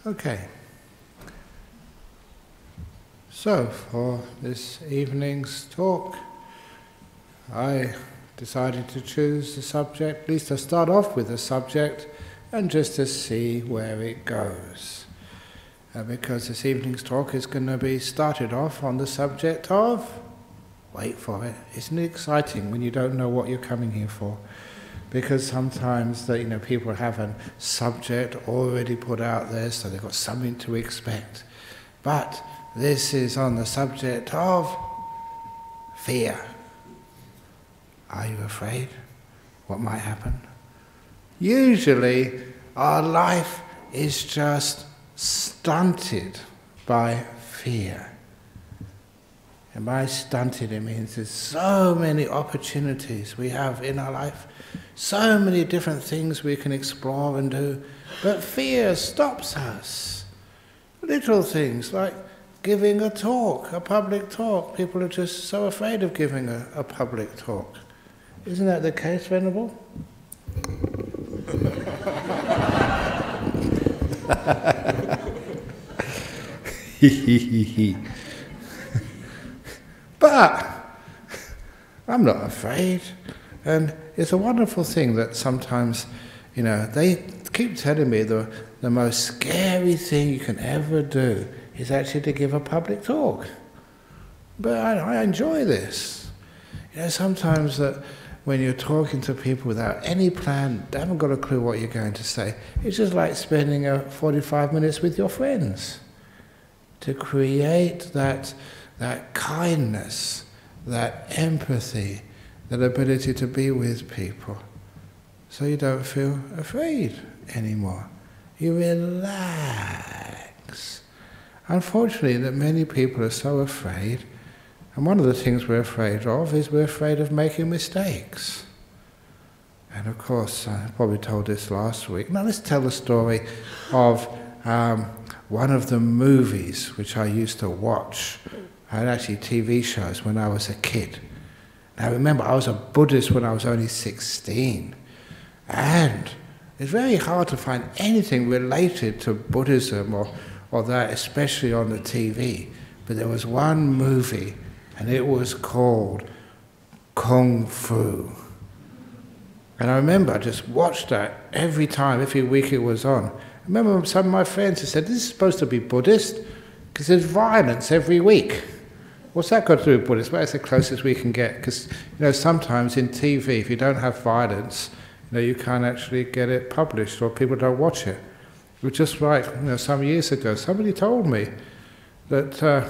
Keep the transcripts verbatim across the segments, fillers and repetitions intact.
Okay. So, for this evening's talk, I decided to choose the subject, at least to start off with the subject, and just to see where it goes. Uh, because this evening's talk is going to be started off on the subject of, wait for it, isn't it exciting when you don't know what you're coming here for? Because sometimes that you know people have a subject already put out there, so they've got something to expect. But this is on the subject of fear. Are you afraid? What might happen? Usually, our life is just stunted by fear. And by stunted, it means there's so many opportunities we have in our life. So many different things we can explore and do, but fear stops us. Little things like giving a talk, a public talk. People are just so afraid of giving a, a public talk. Isn't that the case, Venerable? But I'm not afraid. And it's a wonderful thing that sometimes, you know, they keep telling me the, the most scary thing you can ever do is actually to give a public talk. But I, I enjoy this. You know, sometimes that when you're talking to people without any plan, they haven't got a clue what you're going to say. It's just like spending uh, forty-five minutes with your friends. To create that, that kindness, that empathy, that ability to be with people, so you don't feel afraid anymore. You relax. Unfortunately, that many people are so afraid, and one of the things we're afraid of is we're afraid of making mistakes. And of course, I probably told this last week. Now let's tell the story of um, one of the movies which I used to watch. I had actually T V shows when I was a kid. Now remember, I was a Buddhist when I was only sixteen, and it's very hard to find anything related to Buddhism or, or that, especially on the T V. But there was one movie, and it was called Kung Fu. And I remember I just watched that every time, every week it was on. I remember some of my friends who said, this is supposed to be Buddhist, because there's violence every week. What's that got to do with Buddhism? Well, it's the closest we can get, because you know sometimes in T V, if you don't have violence, you know you can't actually get it published, or people don't watch it. It was just like you know some years ago, somebody told me that uh,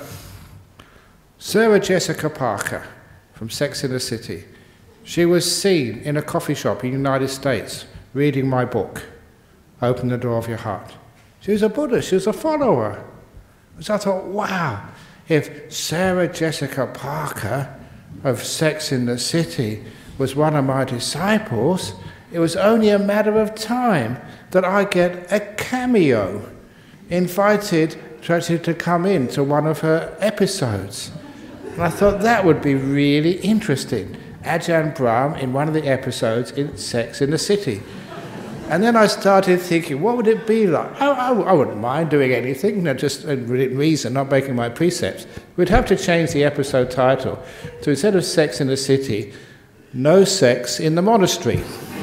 Sarah Jessica Parker from Sex and the City, she was seen in a coffee shop in the United States reading my book, Open the Door of Your Heart. She was a Buddhist. She was a follower. So I thought, wow. If Sarah Jessica Parker of Sex in the City was one of my disciples, it was only a matter of time that I get a cameo, invited to actually to come in to one of her episodes. And I thought that would be really interesting. Ajahn Brahm in one of the episodes in Sex in the City. And then I started thinking, what would it be like? I, I, I wouldn't mind doing anything, you know, just in reason, not making my precepts. We'd have to change the episode title to, instead of Sex in the City, No Sex in the Monastery.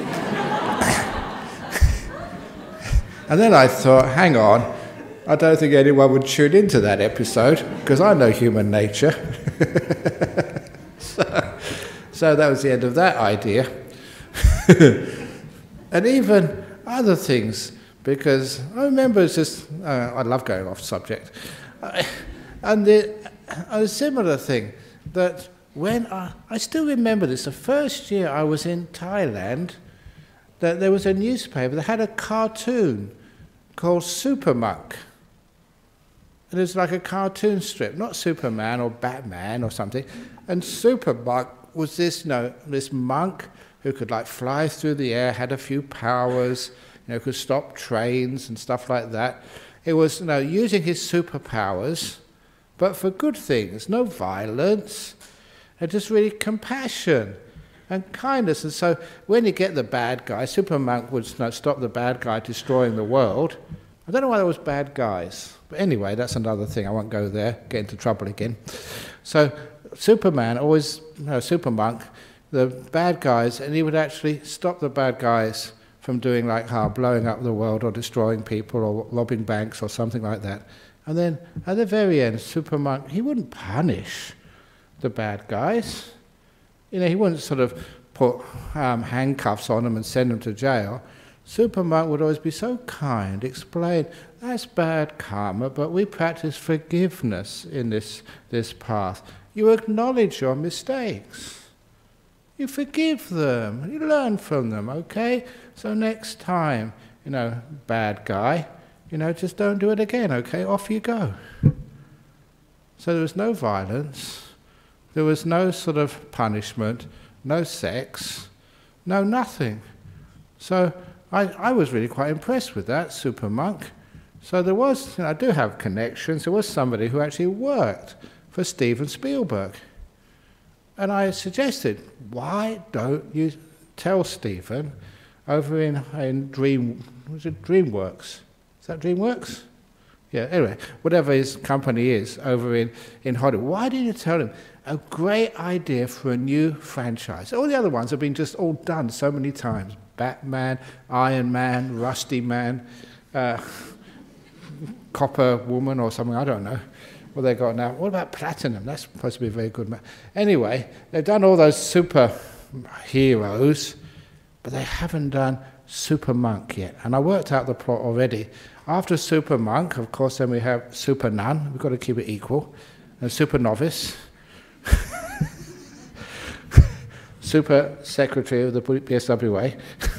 And then I thought, hang on, I don't think anyone would tune into that episode, because I know human nature. so, so that was the end of that idea. And even other things, because I remember it's just, uh, I love going off subject. Uh, and the, a similar thing, that when I, I still remember this, the first year I was in Thailand, that there was a newspaper that had a cartoon called Super Monk. And it was like a cartoon strip, not Superman or Batman or something. And Super Monk was this, you know, this monk who could like fly through the air, had a few powers, you know, could stop trains and stuff like that. It was, you know, using his superpowers, but for good things, no violence, and just really compassion and kindness. And so when you get the bad guy, Super Monk would you know, stop the bad guy destroying the world, I don't know why there was bad guys. But anyway, that's another thing. I won't go there, get into trouble again. So Superman, always, no, super monk, the bad guys, and he would actually stop the bad guys from doing like harm, blowing up the world or destroying people or robbing banks or something like that. And then at the very end, super monk, he wouldn't punish the bad guys. You know, he wouldn't sort of put um, handcuffs on them and send them to jail. Super monk would always be so kind, explain, that's bad karma, but we practice forgiveness in this, this path. You acknowledge your mistakes. You forgive them. You learn from them, okay? So next time, you know, bad guy, you know, just don't do it again, okay? Off you go. So there was no violence. There was no sort of punishment, no sex, no nothing. So I, I was really quite impressed with that, super monk. So there was, you know, I do have connections. There was somebody who actually worked for Steven Spielberg. And I suggested, why don't you tell Steven over in, in Dream, was it DreamWorks? Is that DreamWorks? Yeah, anyway, whatever his company is over in, in Hollywood, why didn't you tell him a great idea for a new franchise? All the other ones have been just all done so many times. Batman, Iron Man, Rusty Man, uh, Copper Woman or something, I don't know what they got now. What about Platinum? That's supposed to be a very good man. Anyway, they've done all those super heroes, but they haven't done Super Monk yet. And I worked out the plot already. After Super Monk, of course, then we have Super Nun. We've got to keep it equal. And Super Novice. Super Secretary of the P S W A.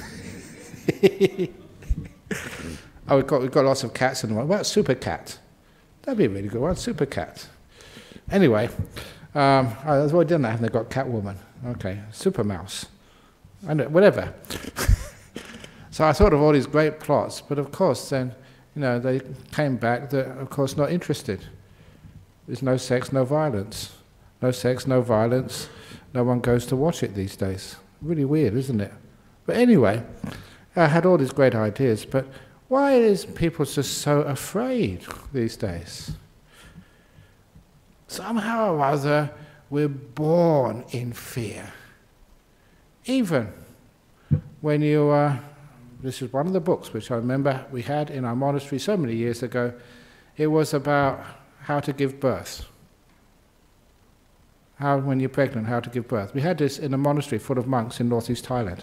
Oh, we've got, we've got lots of cats in the world. What about Super Cat? That'd be a really good one, Super Cat. Anyway, um, oh, that's what I didn't have. They've got Catwoman. Okay, Super Mouse. I know, whatever. So I thought of all these great plots, but of course then, you know, they came back, they're of course not interested. There's no sex, no violence. No sex, no violence. No one goes to watch it these days. Really weird, isn't it? But anyway, I had all these great ideas, but why is people just so afraid these days? Somehow or other, we're born in fear. Even when you, uh, this is one of the books which I remember we had in our monastery so many years ago. It was about how to give birth. How, when you're pregnant, how to give birth. We had this in a monastery full of monks in northeast Thailand.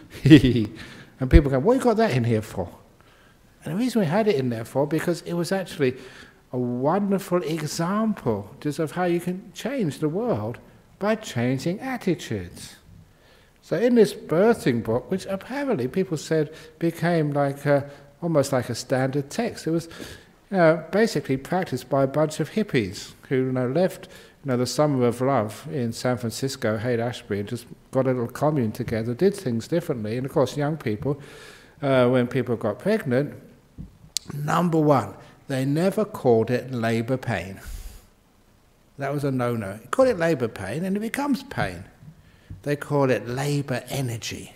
And people go, what have you got that in here for? And the reason we had it in there for, because it was actually a wonderful example just of how you can change the world by changing attitudes. So in this birthing book, which apparently people said became like a, almost like a standard text, it was you know, basically practiced by a bunch of hippies who you know, left you know, the Summer of Love in San Francisco, Haight-Ashbury, and just got a little commune together, did things differently. And of course, young people, uh, when people got pregnant, number one, they never called it labour pain. That was a no-no. You call it labour pain and it becomes pain. They call it labour energy.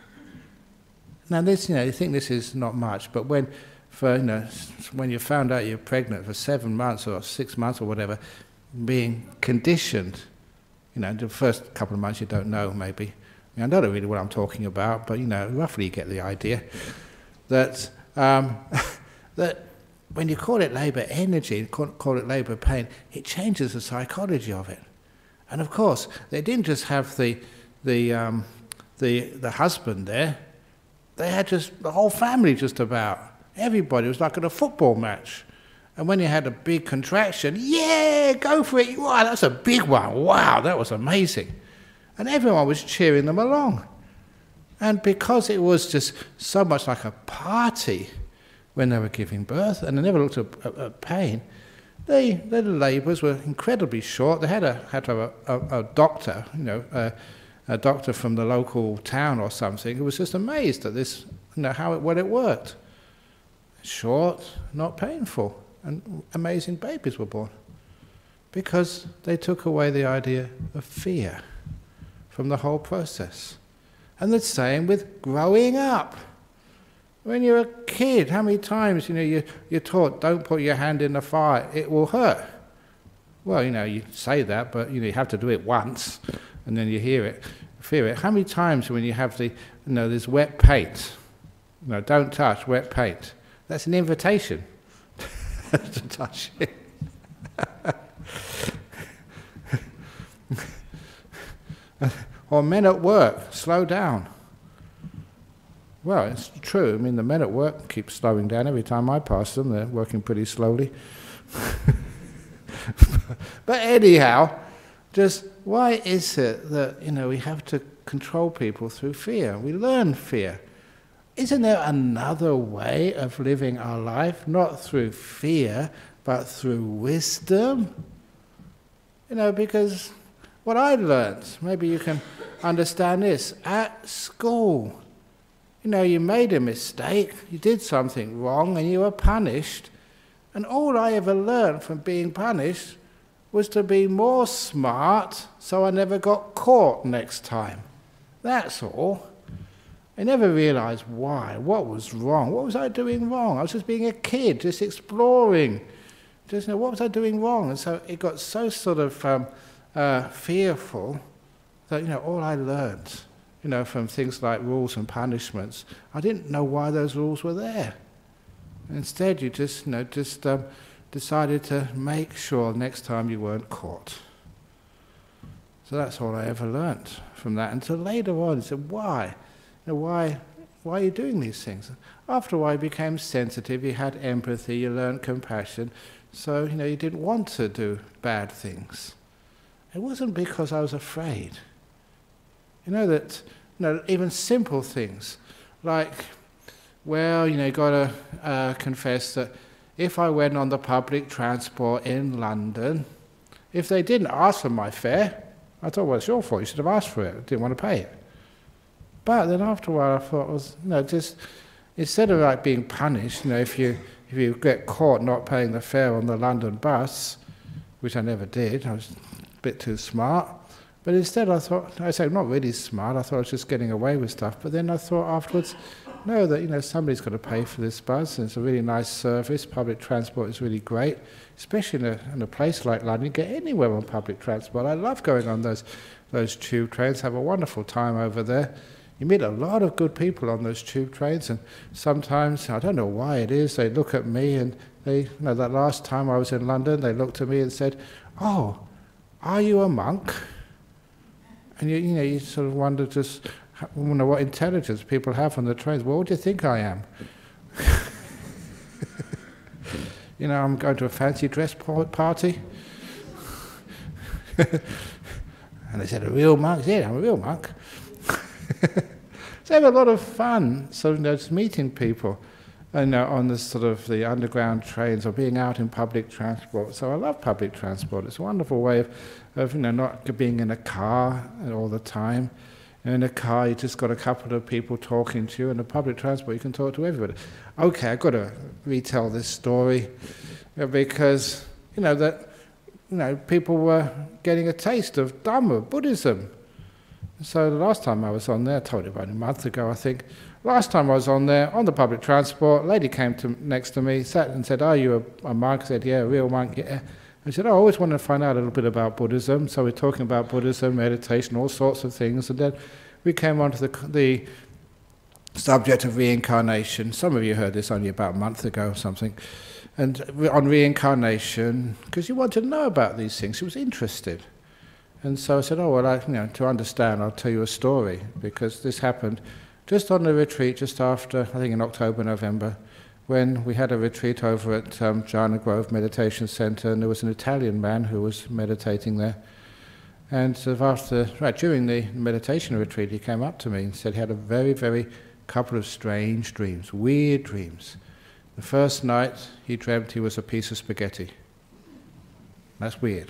Now this, you know, you think this is not much, but when, for, you know, when you found out you're pregnant for seven months or six months or whatever, being conditioned, you know, the first couple of months you don't know maybe. I, mean, I don't know really what I'm talking about, but you know, roughly you get the idea. That, um, that when you call it labour energy, call, call it labour pain, it changes the psychology of it. And of course, they didn't just have the, the, um, the, the husband there, they had just the whole family just about. Everybody, it was like at a football match. And when you had a big contraction, yeah, go for it, wow, that's a big one, wow, that was amazing. And everyone was cheering them along. And because it was just so much like a party when they were giving birth, and they never looked at, at, at pain, they, their labours were incredibly short. They had, a, had to have a, a, a doctor, you know, a, a doctor from the local town or something, who was just amazed at this, you know, how it, well it worked. Short, not painful. And amazing babies were born because they took away the idea of fear from the whole process. And the same with growing up. When you're a kid, how many times, you know, you, you're taught, don't put your hand in the fire, it will hurt. Well, you know, you say that, but you know, you have to do it once, and then you hear it, fear it. How many times when you have the, you know, there's wet paint, you know, don't touch wet paint. That's an invitation to touch it. Or men at work, slow down. Well, it's true. I mean, the men at work keep slowing down every time I pass them. They're working pretty slowly. But anyhow, just why is it that, you know, we have to control people through fear? We learn fear. Isn't there another way of living our life, not through fear, but through wisdom? You know, because what I learned, maybe you can understand this, at school, you know, you made a mistake, you did something wrong, and you were punished. And all I ever learned from being punished was to be more smart, so I never got caught next time. That's all. I never realized why, what was wrong, what was I doing wrong? I was just being a kid, just exploring. Just, you know, what was I doing wrong? And so it got so sort of um, uh, fearful that, you know, all I learned, you know, from things like rules and punishments, I didn't know why those rules were there. Instead, you just, you know, just um, decided to make sure next time you weren't caught. So that's all I ever learned from that. Until later on, I said, why? You know, why, why are you doing these things? After a while, you became sensitive, you had empathy, you learned compassion, so, you know, you didn't want to do bad things. It wasn't because I was afraid. You know that, you know, even simple things, like, well, you know, you've got to uh, confess that if I went on the public transport in London, if they didn't ask for my fare, I thought, well, it's your fault, you should have asked for it, I didn't want to pay it. But then after a while I thought, it was, you know, just, instead of like being punished, you know, if you, if you get caught not paying the fare on the London bus, which I never did, I was a bit too smart, but instead I thought, I say not really smart, I thought I was just getting away with stuff, but then I thought afterwards, no, that, you know, somebody's got to pay for this bus, and it's a really nice service, public transport is really great, especially in a, in a place like London, you get anywhere on public transport. I love going on those, those tube trains, have a wonderful time over there. You meet a lot of good people on those tube trains, and sometimes, I don't know why it is, they look at me and they, you know, that last time I was in London, they looked at me and said, oh, are you a monk? And you, you know, you sort of wonder just, you know, what intelligence people have on the trains. Well, what do you think I am? You know, I'm going to a fancy dress party. And they said, a real monk? Yeah, I'm a real monk. So I have a lot of fun, so, you know, just meeting people, you know, on the sort of the underground trains or being out in public transport. So I love public transport. It's a wonderful way of, of you know, not being in a car all the time. In a car, you just got a couple of people talking to you. In a public transport, you can talk to everybody. Okay, I've got to retell this story because, you know, that, you know, people were getting a taste of Dhamma, Buddhism. So the last time I was on there, I told you about a month ago, I think. Last time I was on there, on the public transport, a lady came to, next to me, sat and said, are you a, a monk? I said, yeah, a real monk, yeah. I said, oh, I always wanted to find out a little bit about Buddhism. So we're talking about Buddhism, meditation, all sorts of things. And then we came on to the, the subject of reincarnation. Some of you heard this only about a month ago or something. And on reincarnation, because you want to know about these things. She was interested. And so I said, oh, well, I, you know, to understand, I'll tell you a story, because this happened just on the retreat, just after, I think in October, November, when we had a retreat over at um, Jhana Grove Meditation Center, and there was an Italian man who was meditating there. And sort of after, right, during the meditation retreat, he came up to me and said he had a very, very couple of strange dreams, weird dreams. The first night, he dreamt he was a piece of spaghetti. That's weird.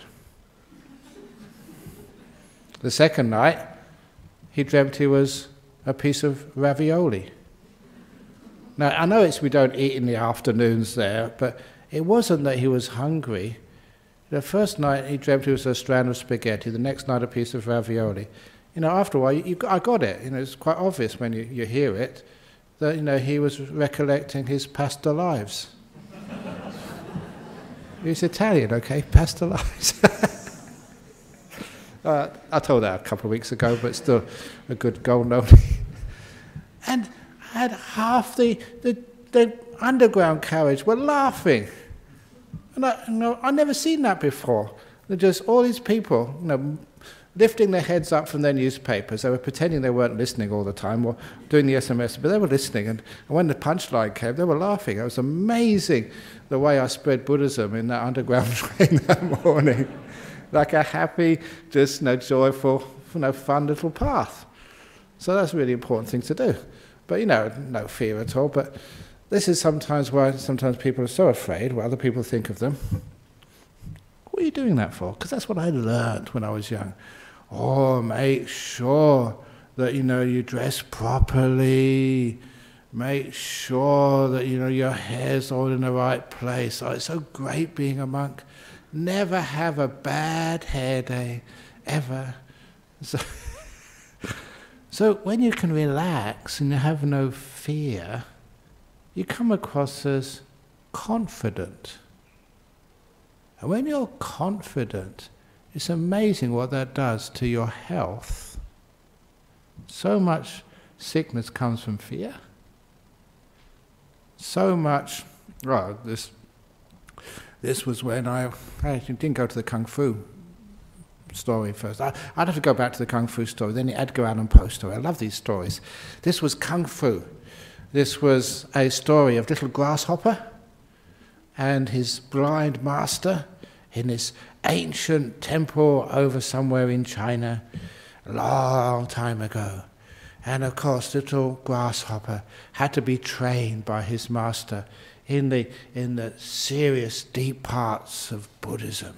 The second night, he dreamt he was a piece of ravioli. Now, I know it's we don't eat in the afternoons there, but it wasn't that he was hungry. The first night, he dreamt he was a strand of spaghetti. The next night, a piece of ravioli. You know, after a while, you, you, I got it. You know, it's quite obvious when you, you hear it. that, you know, he was recollecting his past lives. He's Italian, okay? Past lives. uh, I told that a couple of weeks ago, but still a good golden oldie. And had half the, the the underground carriage were laughing. And I, you know, I'd never seen that before. They're just all these people, you know, lifting their heads up from their newspapers. They were pretending they weren't listening all the time or doing the S M S, but they were listening. And, and when the punchline came, they were laughing. It was amazing the way I spread Buddhism in that underground train that morning. Like a happy, just you know, joyful, you know, fun little path. So that's a really important thing to do. But, you know, no fear at all. But this is sometimes why sometimes people are so afraid what other people think of them. What are you doing that for? Because that's what I learned when I was young. Oh, make sure that, you know, you dress properly. Make sure that, you know, your hair's all in the right place. Oh, it's so great being a monk. Never have a bad hair day, ever. So, so when you can relax and you have no fear, you come across as confident. And when you're confident, it's amazing what that does to your health. So much sickness comes from fear. So much, well, this this was when I, I actually didn't go to the Kung Fu story first. I, I'd have to go back to the Kung Fu story, then the Edgar Allan Poe story. I love these stories. This was Kung Fu. This was a story of little grasshopper and his blind master in this ancient temple over somewhere in China a long time ago. And of course, little grasshopper had to be trained by his master in the, in the serious, deep parts of Buddhism.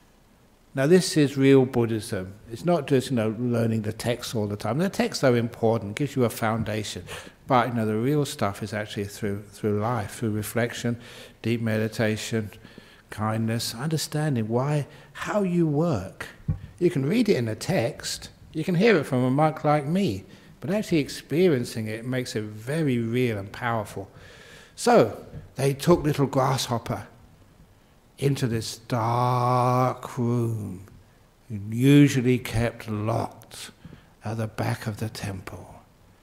Now this is real Buddhism. It's not just, you know, learning the texts all the time. The texts are important, gives you a foundation. But, you know, the real stuff is actually through, through life, through reflection, deep meditation, kindness, understanding why, how you work. You can read it in a text, you can hear it from a monk like me, but actually experiencing it makes it very real and powerful. So, they took little grasshopper into this dark room, usually kept locked at the back of the temple.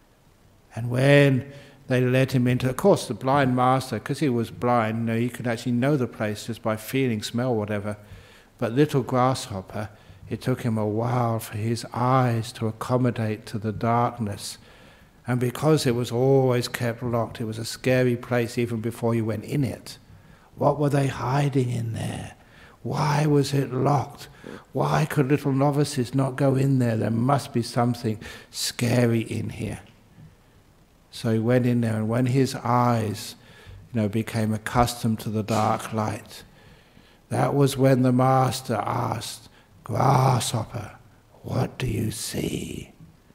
And when they led him into, of course, the blind master, because he was blind, you know, he could actually know the place just by feeling, smell, whatever. But little grasshopper, it took him a while for his eyes to accommodate to the darkness. And because it was always kept locked, it was a scary place even before you went in it. What were they hiding in there? Why was it locked? Why could little novices not go in there? There must be something scary in here. So he went in there, and when his eyes, you know, became accustomed to the dark light, that was when the master asked, "Grasshopper, what do you see?"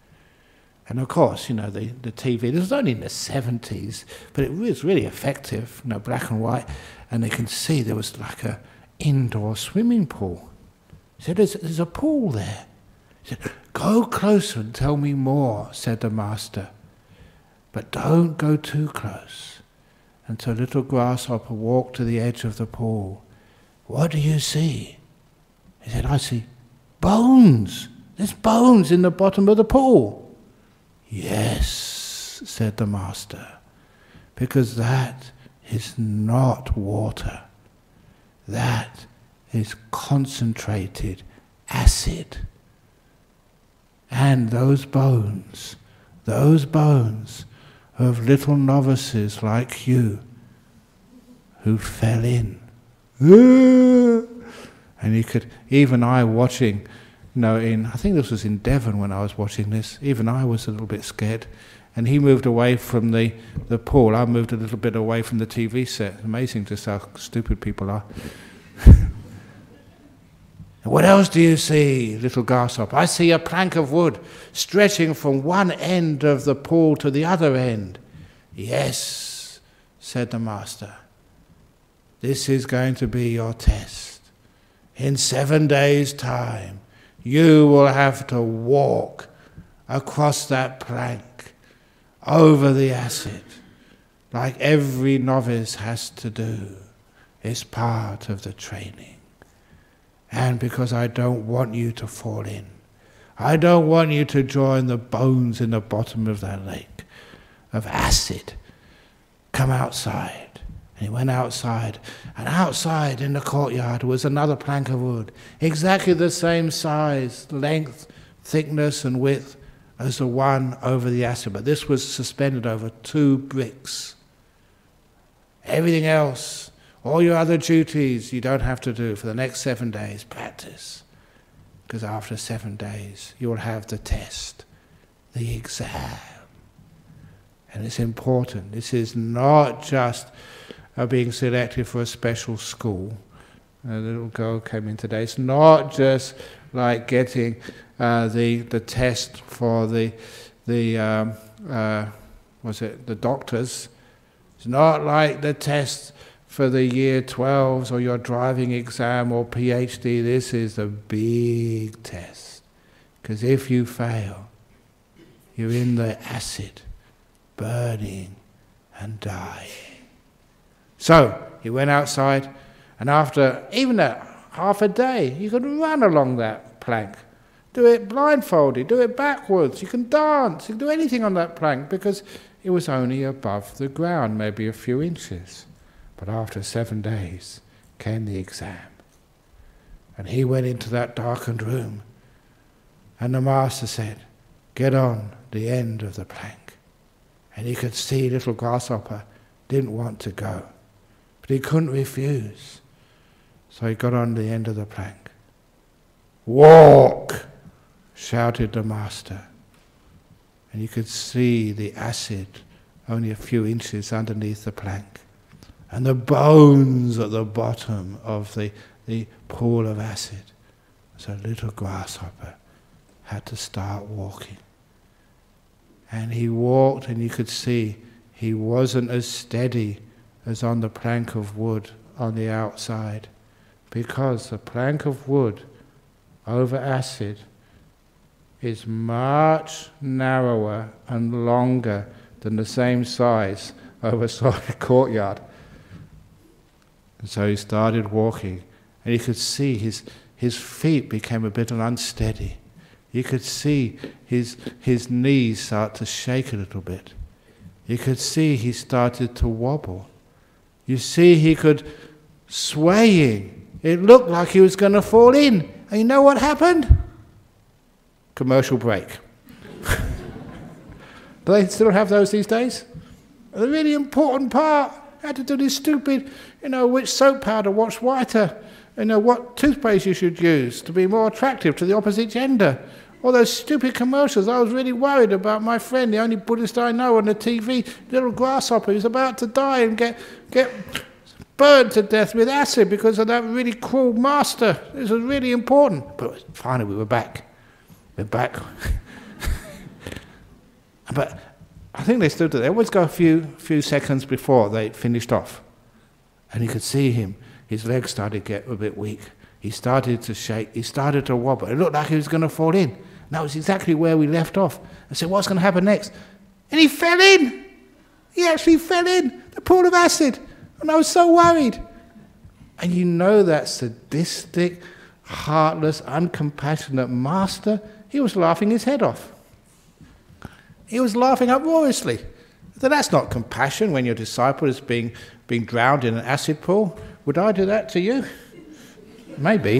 And of course, you know, the, the T V, this was only in the seventies, but it was really effective, you know, black and white, and they can see there was like a indoor swimming pool. He said, there's, there's a pool there. He said, "Go closer and tell me more," said the master. "But don't go too close." And so little grasshopper walked to the edge of the pool. "What do you see?" He said, "I see bones. There's bones in the bottom of the pool." "Yes," said the master, "because that is not water. That is concentrated acid. And those bones, those bones of little novices like you who fell in." And you could, even I watching, you know, in, I think this was in Devon when I was watching this, even I was a little bit scared. And he moved away from the, the pool. I moved a little bit away from the T V set. Amazing just how stupid people are. "What else do you see, little grasshopper?" "I see a plank of wood stretching from one end of the pool to the other end." "Yes," said the master. "This is going to be your test. In seven days' time, you will have to walk across that plank over the acid, like every novice has to do. It's part of the training. And because I don't want you to fall in, I don't want you to join the bones in the bottom of that lake of acid. Come outside. And he went outside, and outside in the courtyard was another plank of wood, exactly the same size, length, thickness and width as the one over the acid, but this was suspended over two bricks. Everything else, all your other duties, you don't have to do for the next seven days. Practice. Because after seven days, you will have the test, the exam. And it's important. This is not just uh, being selected for a special school. A little girl came in today. It's not just like getting uh, the the test for the the um, uh, was it the doctors. It's not like the test for the year twelves or your driving exam or PhD. This is a big test, because if you fail, you're in the acid, burning and dying. So he went outside, and after even a half a day, you could run along that plank. Do it blindfolded, do it backwards, you can dance, you can do anything on that plank, because it was only above the ground, maybe a few inches. But after seven days came the exam. And he went into that darkened room, and the master said, "Get on the end of the plank." And he could see little Grasshopper didn't want to go, but he couldn't refuse. So he got on the end of the plank. "Walk!" shouted the master. And you could see the acid only a few inches underneath the plank, and the bones at the bottom of the, the pool of acid. So little Grasshopper had to start walking. And he walked, and you could see he wasn't as steady as on the plank of wood on the outside, because the plank of wood over acid is much narrower and longer than the same size over solid courtyard. And so he started walking, and you could see his, his feet became a bit unsteady. You could see his, his knees start to shake a little bit. You could see he started to wobble. You see he could swaying. It looked like he was going to fall in. And you know what happened? Commercial break. Do they still have those these days? The really important part, had to do this stupid, you know, which soap powder, what's whiter, you know, what toothpaste you should use to be more attractive to the opposite gender. All those stupid commercials. I was really worried about my friend, the only Buddhist I know on the T V, little Grasshopper, who's about to die and get, get burned to death with acid because of that really cruel master. This was really important. But finally we were back. We're back. But I think they still do. They always go a few few seconds before they finished off. And you could see him. His legs started to get a bit weak. He started to shake. He started to wobble. It looked like he was going to fall in. And that was exactly where we left off. I said, what's going to happen next? And he fell in. He actually fell in the pool of acid. And I was so worried. And you know that sadistic, heartless, uncompassionate master, he was laughing his head off. He was laughing uproariously. So that's not compassion when your disciple is being, being drowned in an acid pool. Would I do that to you? Maybe.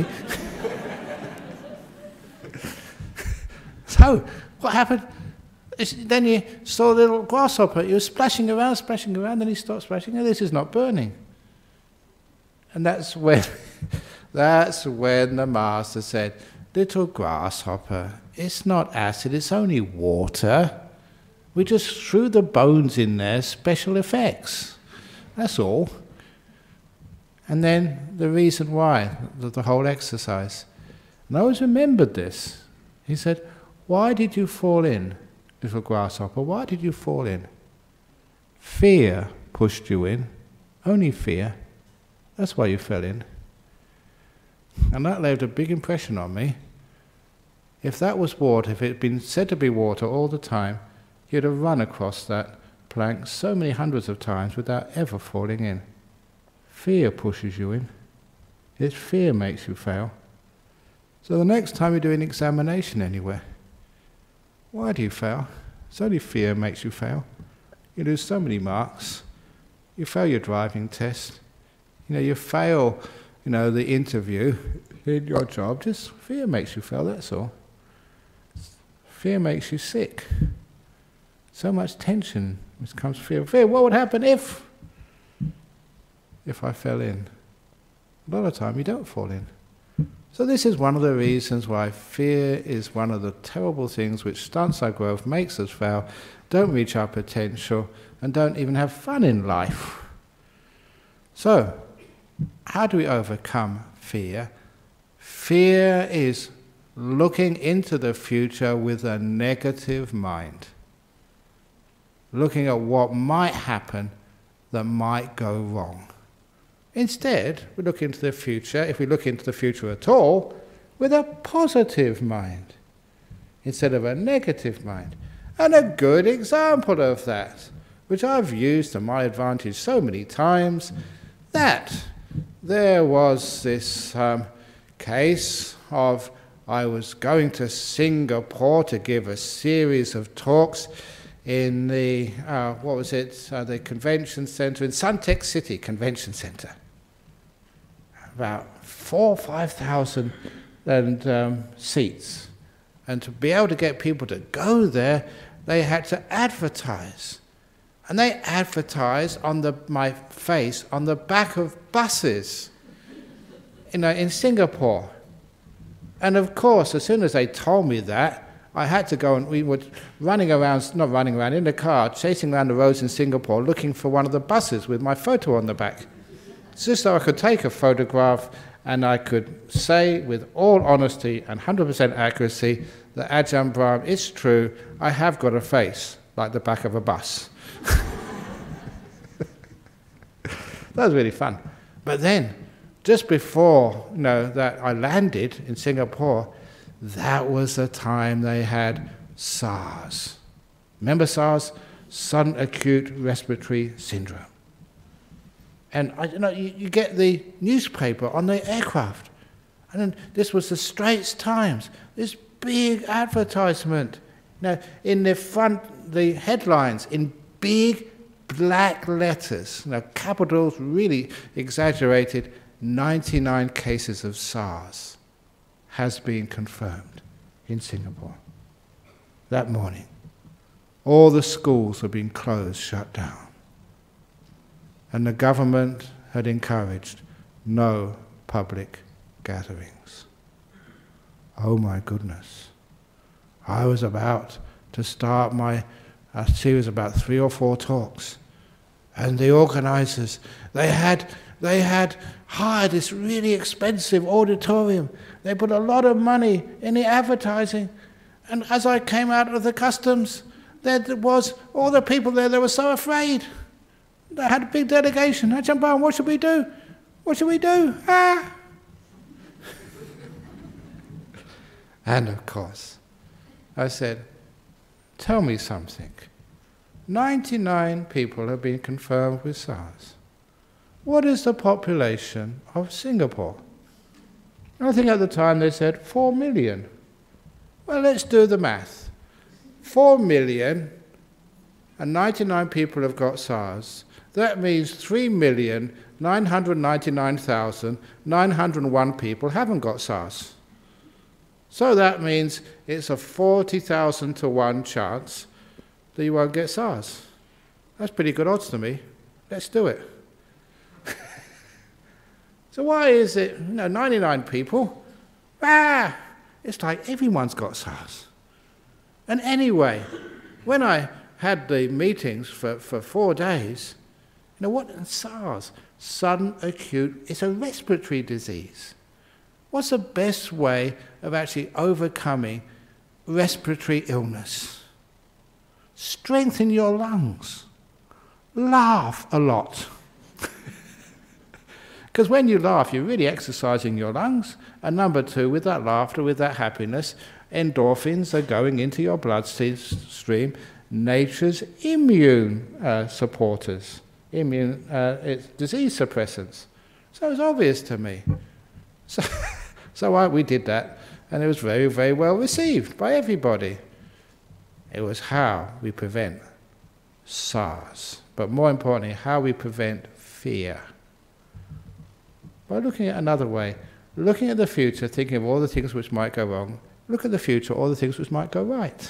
So, what happened? It's, then you saw the little Grasshopper. He was splashing around, splashing around, then he stopped splashing, and this is not burning. And that's when, that's when the master said, little Grasshopper, it's not acid, it's only water. We just threw the bones in there, special effects. That's all. And then the reason why, the, the whole exercise. And I always remembered this. He said, why did you fall in, little Grasshopper? Why did you fall in? Fear pushed you in. Only fear. That's why you fell in. And that left a big impression on me. If that was water, if it had been said to be water all the time, you'd have run across that plank so many hundreds of times without ever falling in. Fear pushes you in. It's fear makes you fail. So the next time you do an examination anywhere, why do you fail? It's only fear makes you fail. You lose so many marks. You fail your driving test. You know, you fail, you know, the interview in your job. Just fear makes you fail, that's all. Fear makes you sick. So much tension comes from fear. Fear, what would happen if? If I fell in? A lot of time you don't fall in. So this is one of the reasons why fear is one of the terrible things which stunts our growth, makes us fail, don't reach our potential, and don't even have fun in life. So, how do we overcome fear? Fear is looking into the future with a negative mind. Looking at what might happen that might go wrong. Instead, we look into the future, if we look into the future at all, with a positive mind, instead of a negative mind. And a good example of that, which I've used to my advantage so many times, that there was this um, case of I was going to Singapore to give a series of talks in the, uh, what was it, uh, the convention centre, in Suntec City Convention Centre. About four or five thousand and, um, seats. And to be able to get people to go there, they had to advertise. And they advertised on the, my face on the back of buses, you know, in Singapore. And of course, as soon as they told me that, I had to go, and we were running around, not running around, in the car, chasing around the roads in Singapore, looking for one of the buses with my photo on the back. It's just so I could take a photograph and I could say with all honesty and one hundred percent accuracy that Ajahn Brahm, it's true, I have got a face like the back of a bus. That was really fun. But then, just before you know, that I landed in Singapore, that was the time they had SARS. Remember SARS? Sudden Acute Respiratory Syndrome. And I, you know, you, you get the newspaper on the aircraft. And then this was the Straits Times, this big advertisement. You know, in the front, the headlines, in big black letters, you know, capitals really exaggerated, ninety-nine cases of SARS has been confirmed in Singapore that morning. All the schools have been closed, shut down. And the government had encouraged no public gatherings. Oh my goodness. I was about to start my a series about three or four talks. And the organizers, they had, they had hired this really expensive auditorium. They put a lot of money in the advertising. And as I came out of the customs, there was all the people there, they were so afraid. They had a big delegation. Ajahn Brahm, what should we do? What should we do? Ah! And of course, I said, tell me something. ninety-nine people have been confirmed with SARS. What is the population of Singapore? I think at the time they said four million. Well, let's do the math. Four million and ninety-nine people have got SARS. That means three million nine hundred ninety-nine thousand nine hundred one people haven't got SARS. So that means it's a forty thousand to one chance that you won't get SARS. That's pretty good odds to me. Let's do it. So why is it, you know, ninety-nine people? Ah, it's like everyone's got SARS. And anyway, when I had the meetings for, for four days, you know what, SARS, sudden acute, it's a respiratory disease. What's the best way of actually overcoming respiratory illness? Strengthen your lungs. Laugh a lot. Because when you laugh, you're really exercising your lungs. And number two, with that laughter, with that happiness, endorphins are going into your bloodstream, nature's immune uh, supporters, immune uh, it's disease suppressants. So it was obvious to me. So, so I, we did that, and it was very, very well received by everybody. It was how we prevent SARS, but more importantly, how we prevent fear. By looking at another way, looking at the future, thinking of all the things which might go wrong, look at the future, all the things which might go right.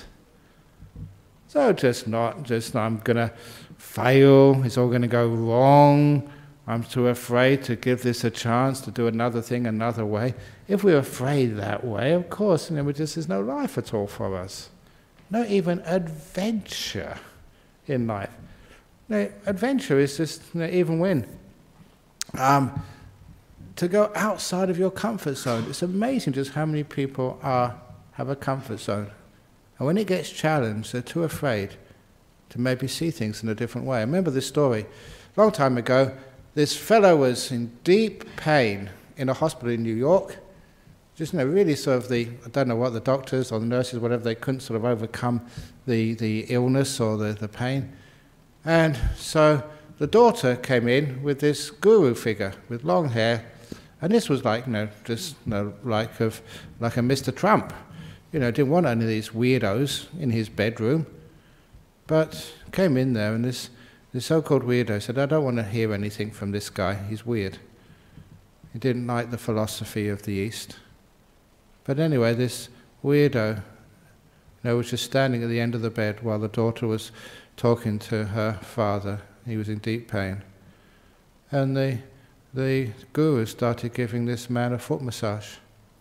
So just not, just I'm going to fail, it's all going to go wrong, I'm too afraid to give this a chance to do another thing another way. If we're afraid that way, of course, you know, just, there's no life at all for us. Not even adventure in life. Now, adventure is just, you know, even when, um, to go outside of your comfort zone. It's amazing just how many people are, have a comfort zone. And when it gets challenged, they're too afraid to maybe see things in a different way. I remember this story. A long time ago, this fellow was in deep pain in a hospital in New York. Just, you know, really sort of the, I don't know what, the doctors or the nurses, whatever, they couldn't sort of overcome the, the illness or the, the pain. And so the daughter came in with this guru figure with long hair. And this was like, you know, just, you know, like, of, like a Mister Trump. You know, didn't want any of these weirdos in his bedroom. But came in there, and this, this so-called weirdo said, I don't want to hear anything from this guy, he's weird. He didn't like the philosophy of the East. But anyway, this weirdo, you know, was just standing at the end of the bed while the daughter was talking to her father. He was in deep pain. And the, the guru started giving this man a foot massage.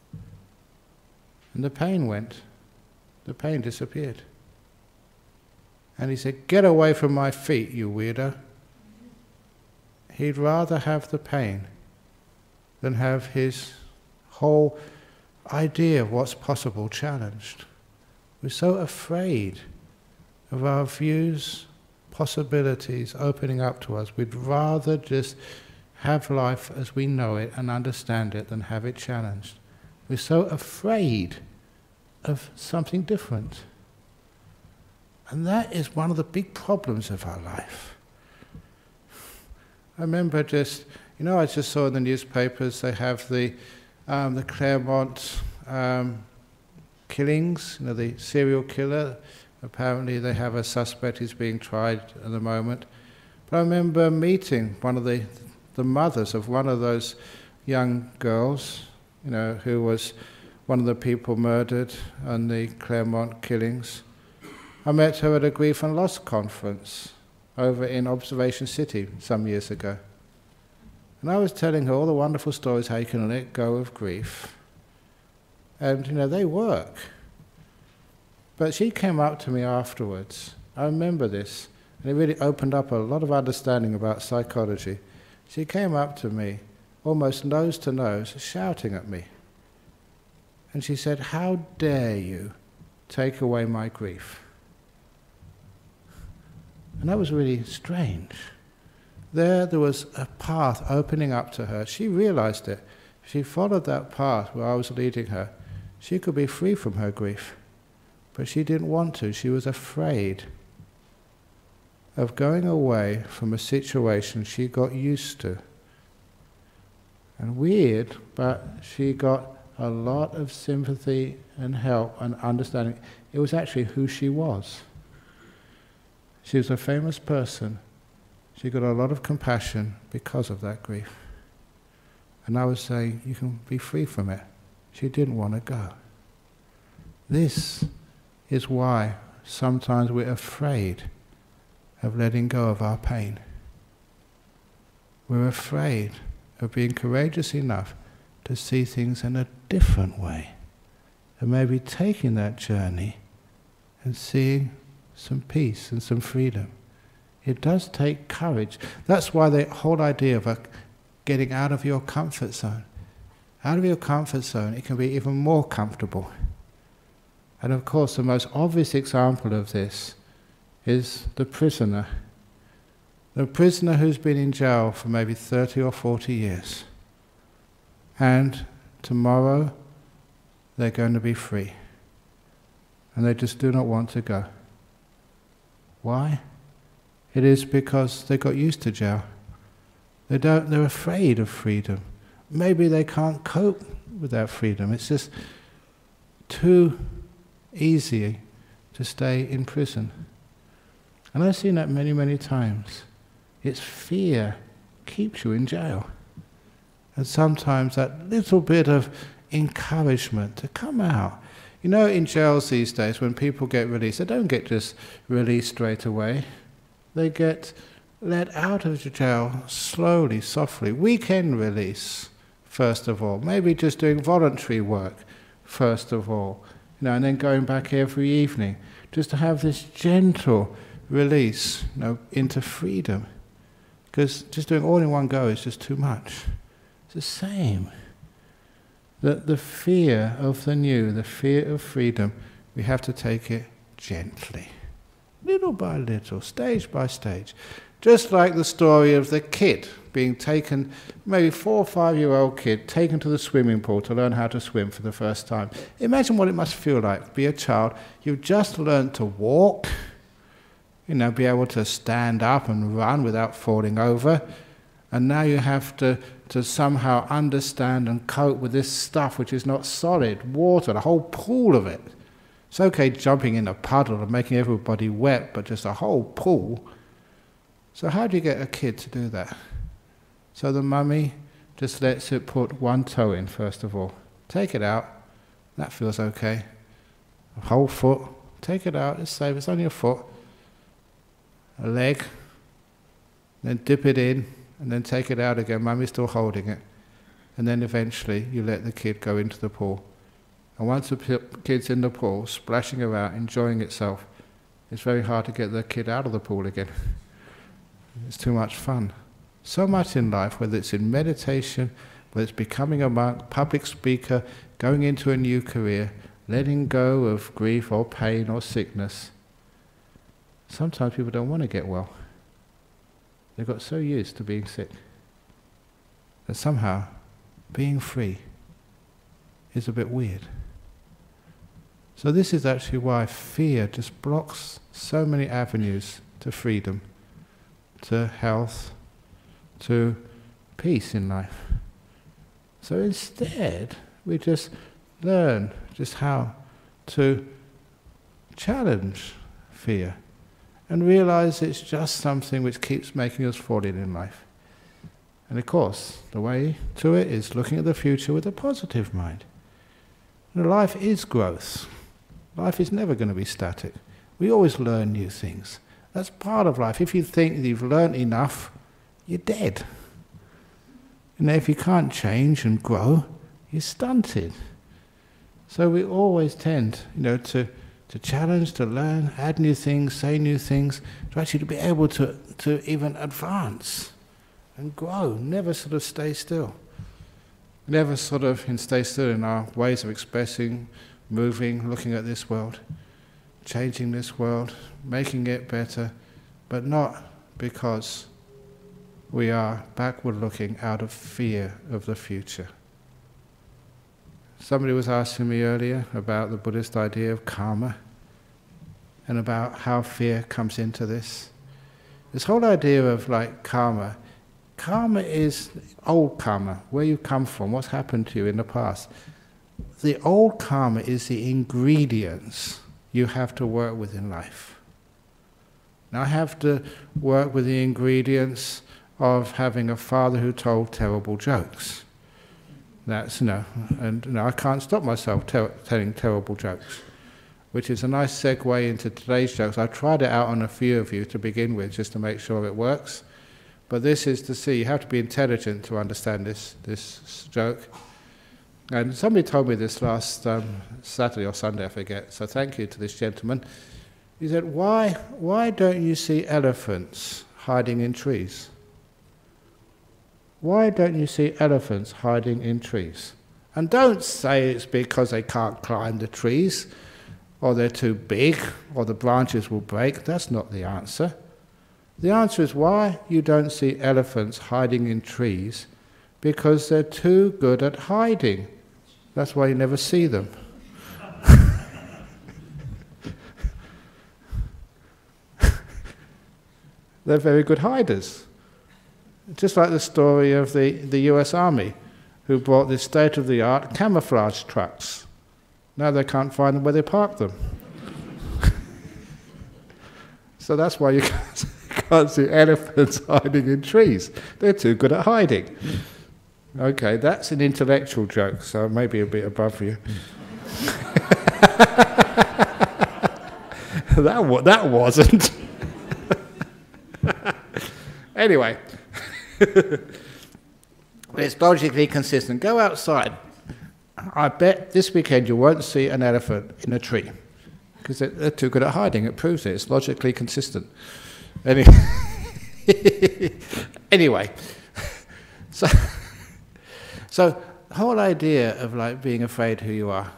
And the pain went. The pain disappeared. And he said, get away from my feet, you weirdo. He'd rather have the pain than have his whole idea of what's possible challenged. We're so afraid of our views, possibilities opening up to us. We'd rather just have life as we know it and understand it than have it challenged. We're so afraid of something different. And that is one of the big problems of our life. I remember just, you know, I just saw in the newspapers they have the, um, the Claremont um, killings, you know, the serial killer. Apparently they have a suspect who's being tried at the moment. But I remember meeting one of the, the mothers of one of those young girls, you know, who was one of the people murdered on the Claremont killings. I met her at a grief and loss conference over in Observation City some years ago. And I was telling her all the wonderful stories how you can let go of grief. And, you know, they work. But she came up to me afterwards. I remember this. And it really opened up a lot of understanding about psychology. She came up to me, almost nose to nose, shouting at me. And she said, how dare you take away my grief? And that was really strange. There, there was a path opening up to her. She realized it. If she followed that path where I was leading her, she could be free from her grief. But she didn't want to. She was afraid of going away from a situation she got used to. And weird, but she got a lot of sympathy and help and understanding. It was actually who she was. She was a famous person. She got a lot of compassion because of that grief. And I was saying, you can be free from it. She didn't want to go. This is why sometimes we're afraid of letting go of our pain. We're afraid of being courageous enough to see things in a different way, and maybe taking that journey and seeing some peace and some freedom. It does take courage. That's why the whole idea of a getting out of your comfort zone. Out of your comfort zone, it can be even more comfortable. And of course, the most obvious example of this is the prisoner. The prisoner who's been in jail for maybe thirty or forty years. And tomorrow, they're going to be free. And they just do not want to go. Why? It is because they got used to jail. They don't, they're afraid of freedom. Maybe they can't cope with that freedom. It's just too easy to stay in prison. And I've seen that many, many times. It's fear keeps you in jail. And sometimes that little bit of encouragement to come out. You know, in jails these days, when people get released, they don't get just released straight away. They get let out of jail slowly, softly. Weekend release, first of all. Maybe just doing voluntary work, first of all. You know, and then going back every evening. Just to have this gentle release, you know, into freedom. Because just doing all in one go is just too much. It's the same. That the fear of the new, the fear of freedom, we have to take it gently. Little by little, stage by stage. Just like the story of the kid being taken, maybe four or five year old kid, taken to the swimming pool to learn how to swim for the first time. Imagine what it must feel like to be a child. You've just learned to walk, you know, be able to stand up and run without falling over. And now you have to, to somehow understand and cope with this stuff which is not solid, water, the whole pool of it. It's okay jumping in a puddle and making everybody wet, but just a whole pool. So how do you get a kid to do that? So the mummy just lets it put one toe in first of all. Take it out, that feels okay. A whole foot, take it out, it's safe, it's only a foot. A leg, then dip it in, and then take it out again, mummy's still holding it. And then eventually you let the kid go into the pool. And once the kid's in the pool, splashing around, enjoying itself, it's very hard to get the kid out of the pool again. It's too much fun. So much in life, whether it's in meditation, whether it's becoming a monk, public speaker, going into a new career, letting go of grief or pain or sickness. Sometimes people don't want to get well. They've got so used to being sick that somehow being free is a bit weird. So this is actually why fear just blocks so many avenues to freedom, to health, to peace in life. So instead, we just learn just how to challenge fear and realize it's just something which keeps making us fall in in life. And of course, the way to it is looking at the future with a positive mind. And life is growth. Life is never going to be static. We always learn new things. That's part of life. If you think you've learned enough, you're dead. And if you can't change and grow, you're stunted. So we always tend, you know, to, to challenge, to learn, add new things, say new things, to actually to be able to, to even advance and grow, never sort of stay still. Never sort of stay still in our ways of expressing, moving, looking at this world, changing this world, making it better, but not because we are backward looking out of fear of the future. Somebody was asking me earlier about the Buddhist idea of karma and about how fear comes into this. This whole idea of like karma, karma is old karma, where you come from, what's happened to you in the past. The old karma is the ingredients you have to work with in life. Now I have to work with the ingredients of having a father who told terrible jokes. That's, you know, and you know, I can't stop myself ter telling terrible jokes, which is a nice segue into today's jokes. I tried it out on a few of you to begin with, just to make sure it works. But this is to see, you have to be intelligent to understand this, this joke. And somebody told me this last um, Saturday or Sunday, I forget, so thank you to this gentleman. He said, why, why don't you see elephants hiding in trees? Why don't you see elephants hiding in trees? And don't say it's because they can't climb the trees, or they're too big, or the branches will break. That's not the answer. The answer is why you don't see elephants hiding in trees, because they're too good at hiding. That's why you never see them. They're very good hiders. Just like the story of the, the U S Army, who bought this state-of-the-art camouflage trucks. Now they can't find them where they park them. So that's why you can't, can't see elephants hiding in trees. They're too good at hiding. Okay, that's an intellectual joke, so maybe a bit above you. that, wa that wasn't. Anyway, it's logically consistent. Go outside. I bet this weekend you won't see an elephant in a tree, because they're, they're too good at hiding. It proves it. It's logically consistent. Any anyway, so, so the whole idea of like being afraid who you are,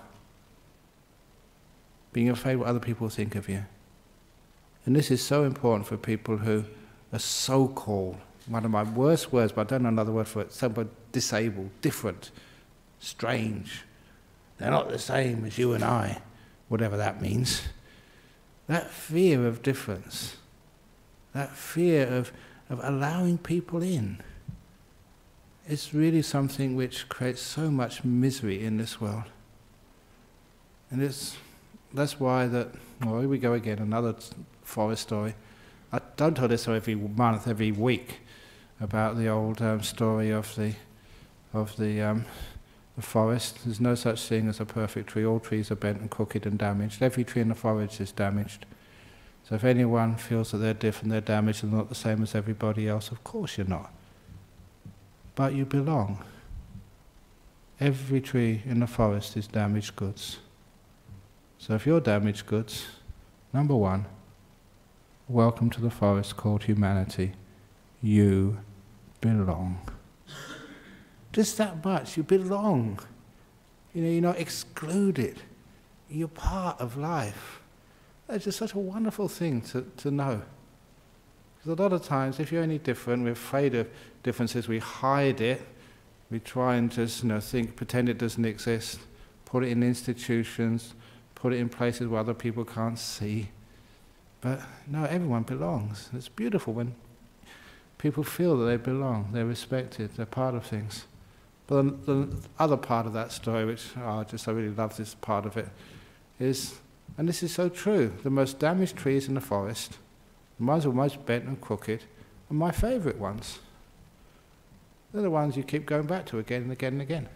being afraid what other people think of you, and this is so important for people who are so-called, one of my worst words, but I don't know another word for it, somebody disabled, different, strange. They're not the same as you and I, whatever that means. That fear of difference, that fear of, of allowing people in, is really something which creates so much misery in this world. And it's, that's why that, well, here we go again, another forest story. I don't tell this every month, every week, about the old um, story of the, of the, um, the forest. There's no such thing as a perfect tree. All trees are bent and crooked and damaged. Every tree in the forest is damaged. So if anyone feels that they're different, they're damaged, and not the same as everybody else, of course you're not. But you belong. Every tree in the forest is damaged goods. So if you're damaged goods, number one, welcome to the forest called humanity. You belong. Just that much, you belong. You know, you're not excluded. You're part of life. That's just such a wonderful thing to, to know. Because a lot of times, if you're any different, we're afraid of differences, we hide it, we try and just, you know, think, pretend it doesn't exist, put it in institutions, put it in places where other people can't see. But no, everyone belongs. It's beautiful when people feel that they belong, they're respected, they're part of things. But the, the other part of that story, which oh, I just I really love this part of it, is, and this is so true, the most damaged trees in the forest, the ones that are most bent and crooked, are my favourite ones. They're the ones you keep going back to again and again and again.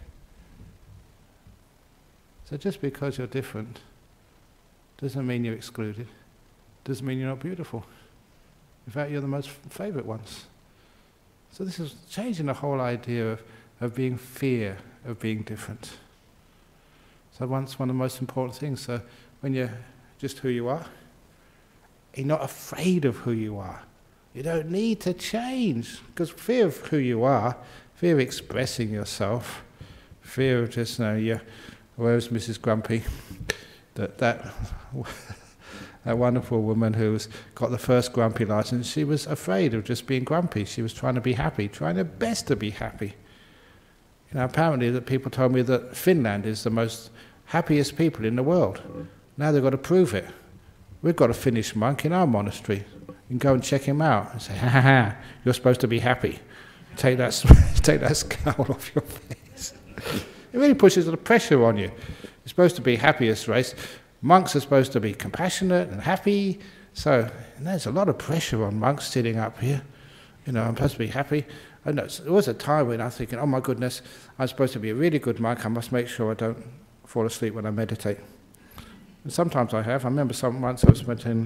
So just because you're different doesn't mean you're excluded, doesn't mean you're not beautiful. In fact, you're the most favourite ones. So this is changing the whole idea of, of being fear of being different. So that's one of the most important things. So when you're just who you are, you're not afraid of who you are. You don't need to change, because fear of who you are, fear of expressing yourself, fear of just, you know, you're, where's Missus Grumpy? That, that, that wonderful woman who's got the first grumpy license, she was afraid of just being grumpy. She was trying to be happy, trying her best to be happy. You know, apparently that people told me that Finland is the most happiest people in the world. Now they've got to prove it. We've got a Finnish monk in our monastery. You can go and check him out and say, ha ha ha, you're supposed to be happy. Take that, take that scowl off your face. It really pushes the pressure on you. You're supposed to be happiest race. Monks are supposed to be compassionate and happy. So and there's a lot of pressure on monks sitting up here. You know, I'm supposed to be happy. I know, there was a time when I was thinking, oh my goodness, I'm supposed to be a really good monk. I must make sure I don't fall asleep when I meditate. And sometimes I have. I remember some once I was meditating.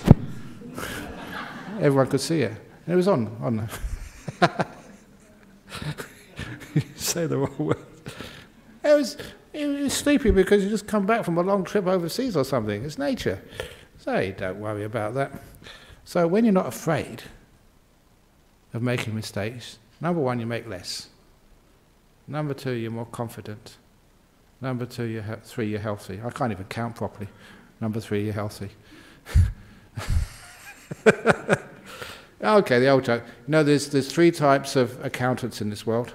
Everyone could see it. And it was on. on. You say the wrong word. It was, it was sleepy because you just come back from a long trip overseas or something. It's nature. So you don't worry about that. So when you're not afraid of making mistakes, number one, you make less. Number two, you're more confident. Number two, you're he- three, you're healthy. I can't even count properly. Number three, you're healthy. Okay, the old joke. You know, there's, there's three types of accountants in this world.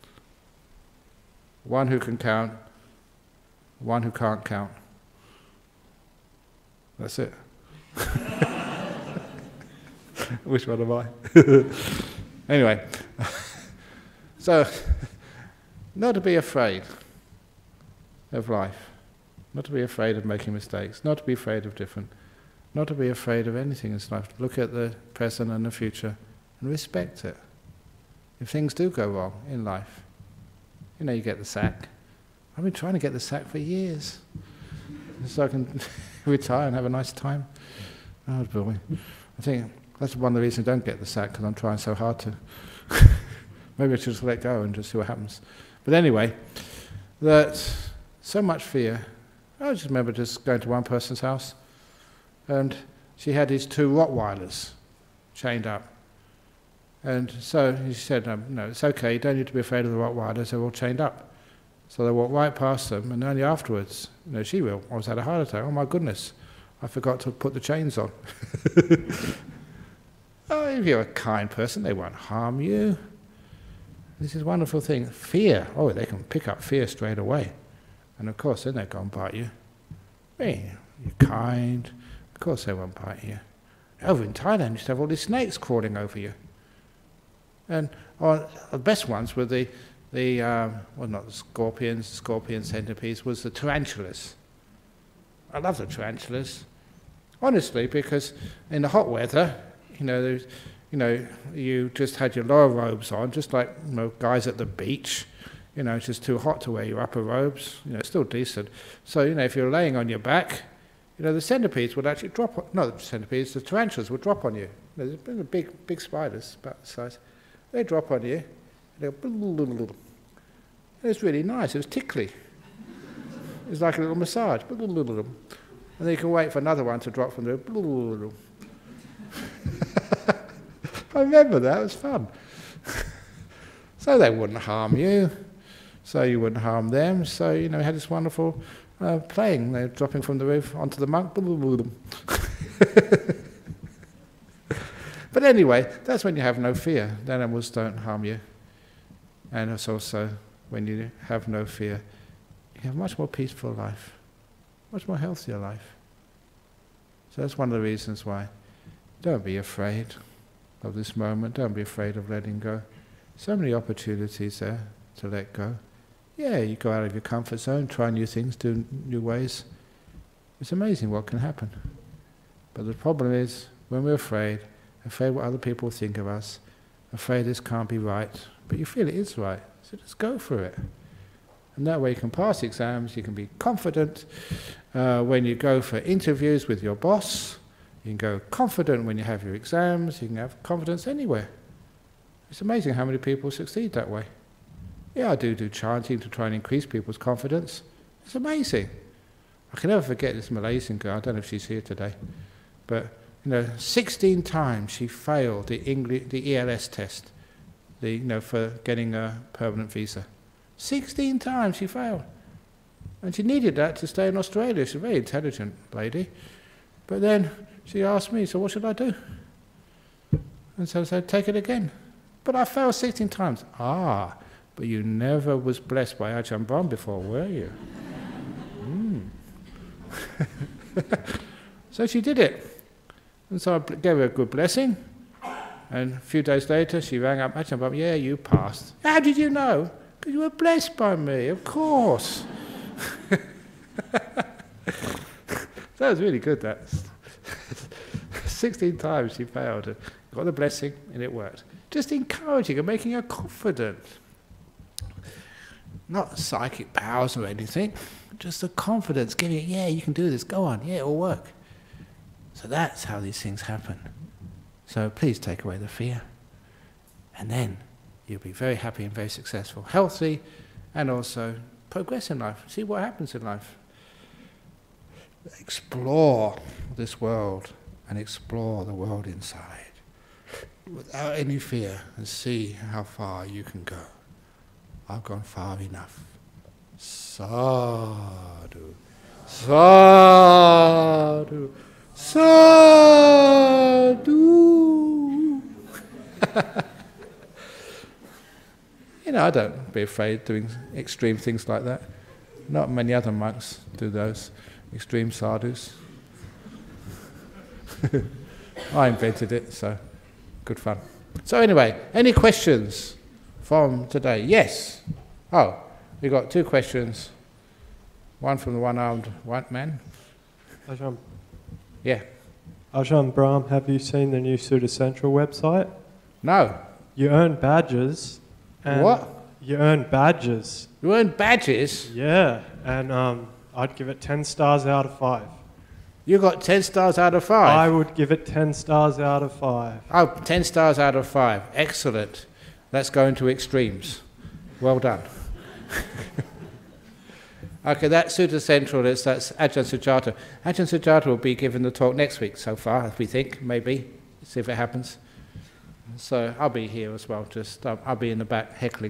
One who can count, one who can't count. That's it. Which one am I? Anyway, so not to be afraid of life, not to be afraid of making mistakes, not to be afraid of different, not to be afraid of anything in life. Look at the present and the future and respect it. If things do go wrong in life, you know, you get the sack. I've been trying to get the sack for years, so I can retire and have a nice time. Oh boy, I think that's one of the reasons I don't get the sack, because I'm trying so hard to. Maybe I should just let go and just see what happens. But anyway, that so much fear. I just remember just going to one person's house, and she had these two Rottweilers chained up. And so he said, um, no, it's okay, you don't need to be afraid of the Rottweilers, they're all chained up. So they walked right past them, and only afterwards, you know, she will, I was had a heart attack. Oh my goodness, I forgot to put the chains on. Oh, if you're a kind person, they won't harm you. This is a wonderful thing. Fear, oh, they can pick up fear straight away. And of course, then they go and bite you. Hey, you're kind, of course they won't bite you. Over in Thailand, you used to have all these snakes crawling over you. And oh, the best ones were the, the um, well, not the scorpions, the scorpion centipedes, was the tarantulas. I love the tarantulas, honestly, because in the hot weather, you know, there's, you know, you just had your lower robes on, just like, you know, guys at the beach. You know, it's just too hot to wear your upper robes. You know, it's still decent. So, you know, if you're laying on your back, you know, the centipedes would actually drop on, no, the centipedes, the tarantulas would drop on you. You know, there's big, big spiders about the size. They drop on you. They go, it was really nice. It was tickly. It was like a little massage. And then you can wait for another one to drop from there. I remember that. It was fun. So they wouldn't harm you. So you wouldn't harm them. So, you know, we had this wonderful uh, playing. They're dropping from the roof onto the monk. But anyway, that's when you have no fear. The animals don't harm you. And it's also when you have no fear, you have a much more peaceful life, much more healthier life. So that's one of the reasons why. Don't be afraid of this moment. Don't be afraid of letting go. So many opportunities there to let go. Yeah, you go out of your comfort zone, try new things, do new ways. It's amazing what can happen. But the problem is, when we're afraid, afraid what other people think of us, afraid this can't be right, but you feel it is right, so just go for it. And that way you can pass exams, you can be confident uh, when you go for interviews with your boss, you can go confident when you have your exams, you can have confidence anywhere. It's amazing how many people succeed that way. Yeah, I do do chanting to try and increase people's confidence. It's amazing. I can never forget this Malaysian girl, I don't know if she's here today, but you know, sixteen times she failed the English, the E L S test, the, you know, for getting a permanent visa. sixteen times she failed. And she needed that to stay in Australia. She's a very intelligent lady. But then she asked me, so what should I do? And so I said, take it again. But I failed sixteen times. Ah, but you never was blessed by Ajahn Brahm before, were you? mm. So she did it. And so I gave her a good blessing. And a few days later, she rang up Ajahn Brahm, yeah, you passed. How did you know? Because you were blessed by me, of course. That was really good, that. sixteen times she failed. Got the blessing, and it worked. Just encouraging her, making her confident. Not psychic powers or anything, just the confidence, giving it, yeah, you can do this, go on, yeah, it'll work. So that's how these things happen. So please take away the fear. And then you'll be very happy and very successful, healthy, and also progress in life. See what happens in life. Explore this world and explore the world inside without any fear and see how far you can go. I've gone far enough. Sadhu, sadhu, sadhu. You know, I don't be afraid doing extreme things like that. Not many other monks do those extreme sadhus. I invented it, so good fun. So anyway, any questions from today? Yes. Oh, we got two questions. One from the one-armed white man. Ajahn. Yeah. Ajahn Brahm, have you seen the new Sutta Central website? No. You earn badges. And What? You earn badges. You earn badges? Yeah, and um, I'd give it ten stars out of five. You got ten stars out of five? I would give it ten stars out of five. Oh, ten stars out of five. Excellent. Let's go into extremes. Well done. Okay, that's Sutta Central. That's, that's Ajahn Sujata. Ajahn Sujata will be giving the talk next week so far, we think, maybe. See if it happens. So I'll be here as well. Just um, I'll be in the back heckling.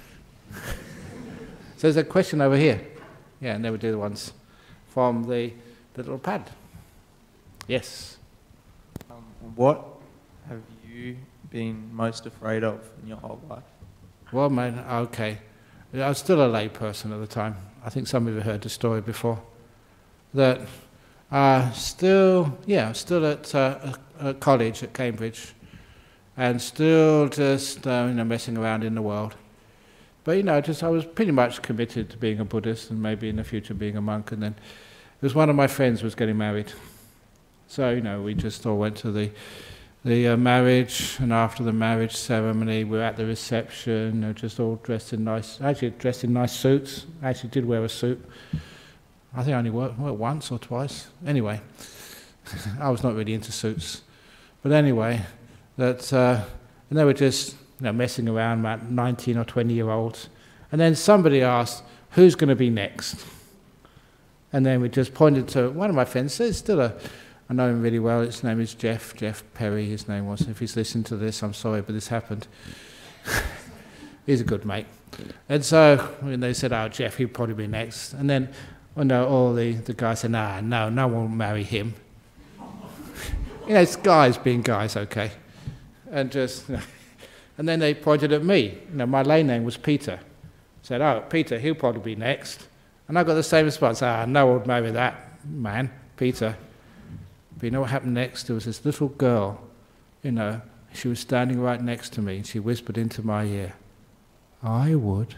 So there's a question over here. Yeah, and then we do the ones from the, the little pad. Yes. Um, what have you been most afraid of in your whole life? Well, man, okay. I was still a lay person at the time. I think some of you heard the story before. That uh, still, yeah, still at uh, a, a college at Cambridge, and still just uh, you know messing around in the world. But you know, just I was pretty much committed to being a Buddhist and maybe in the future being a monk. And then it was one of my friends was getting married, so you know we just all went to the the uh, marriage, and after the marriage ceremony, we were at the reception, you know, just all dressed in nice, actually dressed in nice suits. I actually did wear a suit. I think I only wore it once or twice. Anyway, I was not really into suits. But anyway, that uh, and they were just you know, messing around, about nineteen or twenty year olds. And then somebody asked, who's going to be next? And then we just pointed to one of my friends. There's still a I know him really well. His name is Jeff, Jeff Perry, his name was. If he's listening to this, I'm sorry, but this happened. He's a good mate. And so when they said, oh, Jeff, he'll probably be next. And then, well, no, all the, the guys said, nah, no, no one will marry him. You know, it's guys being guys, okay. And just, you know, and then they pointed at me. You know, my lay name was Peter. Said, oh, Peter, he'll probably be next. And I got the same response, ah, no one would marry that man, Peter. But you know what happened next? There was this little girl, you know, she was standing right next to me, and she whispered into my ear, I would.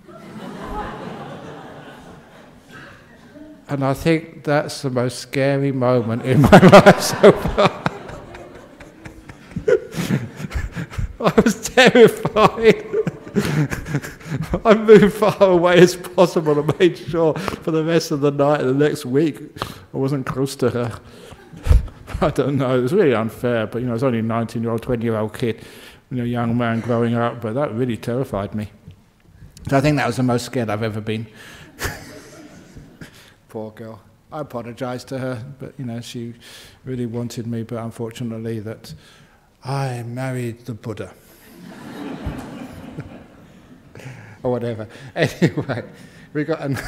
And I think that's the most scary moment in my life so far. I was terrified. I moved far away as possible and made sure for the rest of the night and the next week I wasn't close to her. I don't know, it was really unfair, but you know, I was only a nineteen-year-old, twenty-year-old kid, you know, young man growing up, but that really terrified me. So I think that was the most scared I've ever been. Poor girl. I apologized to her, but you know, she really wanted me, but unfortunately that I married the Buddha. Or whatever. Anyway, we got an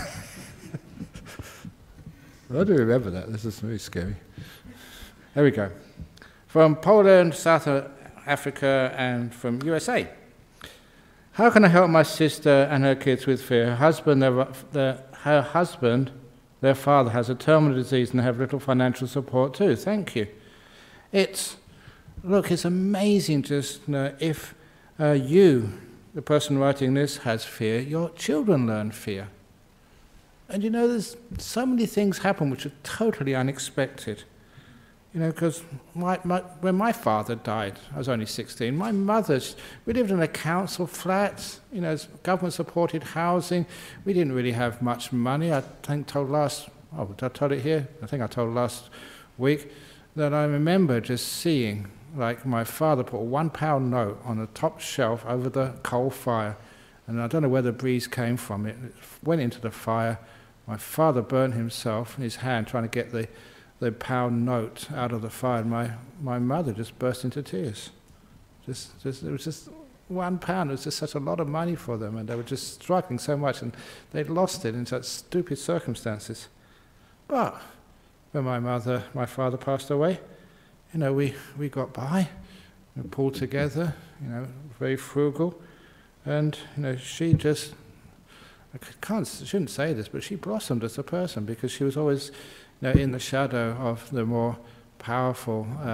I do remember that, this is really scary. There we go. From Poland, South Africa, and from U S A. How can I help my sister and her kids with fear? Her husband, their, their, her husband, their father has a terminal disease and they have little financial support too. Thank you. It's, look, it's amazing just you know, if uh, you, the person writing this, has fear, your children learn fear. And you know, there's so many things happen which are totally unexpected. You know, because my, my, when my father died, I was only sixteen, my mother, we lived in a council flat, you know, government-supported housing. We didn't really have much money. I think told last, oh, did I told it here? I think I told last week that I remember just seeing, like, my father put a one-pound note on the top shelf over the coal fire. And I don't know where the breeze came from. It went into the fire. My father burned himself in his hand trying to get the the pound note out of the fire, and my, my mother just burst into tears. Just, just, it was just one pound. It was just such a lot of money for them, and they were just struggling so much, and they'd lost it in such stupid circumstances. But when my mother, my father passed away, you know, we, we got by, we pulled together, you know, very frugal, and you know, she just, I can't, shouldn't say this, but she blossomed as a person because she was always, you know, in the shadow of the more powerful um,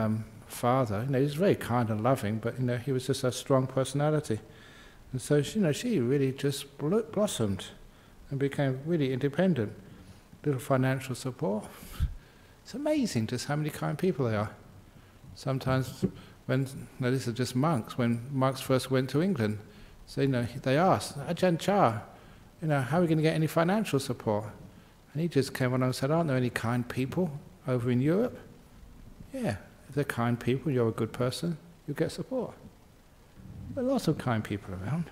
father. You know, he was very kind and loving, but you know, he was just a strong personality. And so, you know, she really just blo- blossomed and became really independent. Little financial support. It's amazing just how many kind people they are. Sometimes, when you know, these are just monks. When monks first went to England, so you know, they asked Ajahn Chah, you know, how are we going to get any financial support? And he just came on and said, aren't there any kind people over in Europe? Yeah, if they're kind people, you're a good person, you get support. There are lots of kind people around.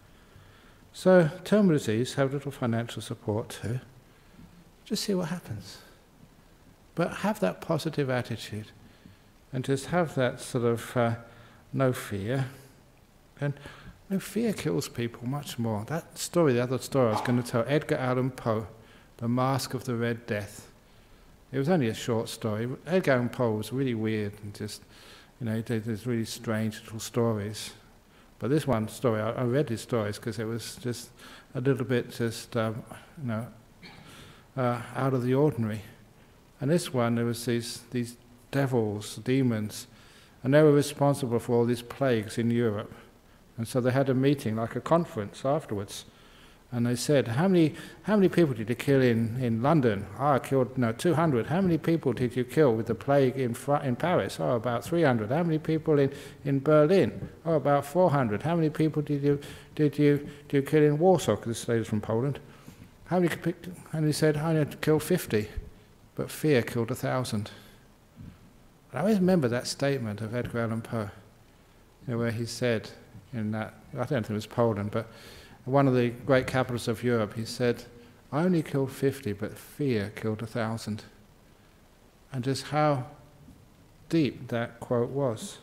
So terminal disease, have little financial support too. Just see what happens. But have that positive attitude and just have that sort of uh, no fear. And no fear kills people much more. That story, the other story I was going to tell, Edgar Allan Poe, The Mask of the Red Death. It was only a short story. Edgar Allan Poe was really weird and just, you know, he did these really strange little stories. But this one story, I, I read his stories because it was just a little bit just, um, you know, uh, out of the ordinary. And this one, there was these, these devils, demons, and they were responsible for all these plagues in Europe. And so they had a meeting, like a conference afterwards. And they said, how many how many people did you kill in, in London? Oh, I killed, no, two hundred. How many people did you kill with the plague in in Paris? Oh, about three hundred. How many people in, in Berlin? Oh, about four hundred. How many people did you did you, did you kill in Warsaw? Because this lady's from Poland. How many, and he said, I had to kill fifty, but fear killed a thousand. And I always remember that statement of Edgar Allan Poe, you know, where he said in that, I don't think it was Poland, but one of the great capitals of Europe, he said, I only killed fifty, but fear killed a thousand. And just how deep that quote was.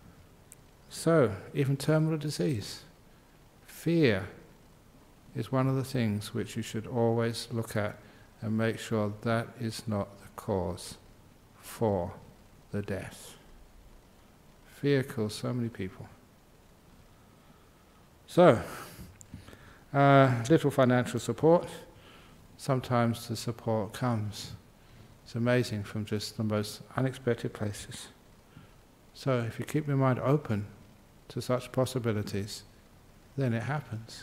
So, even terminal disease, fear is one of the things which you should always look at and make sure that is not the cause for the death. Fear kills so many people. So, uh, little financial support. Sometimes the support comes. It's amazing from just the most unexpected places. So if you keep your mind open to such possibilities, then it happens.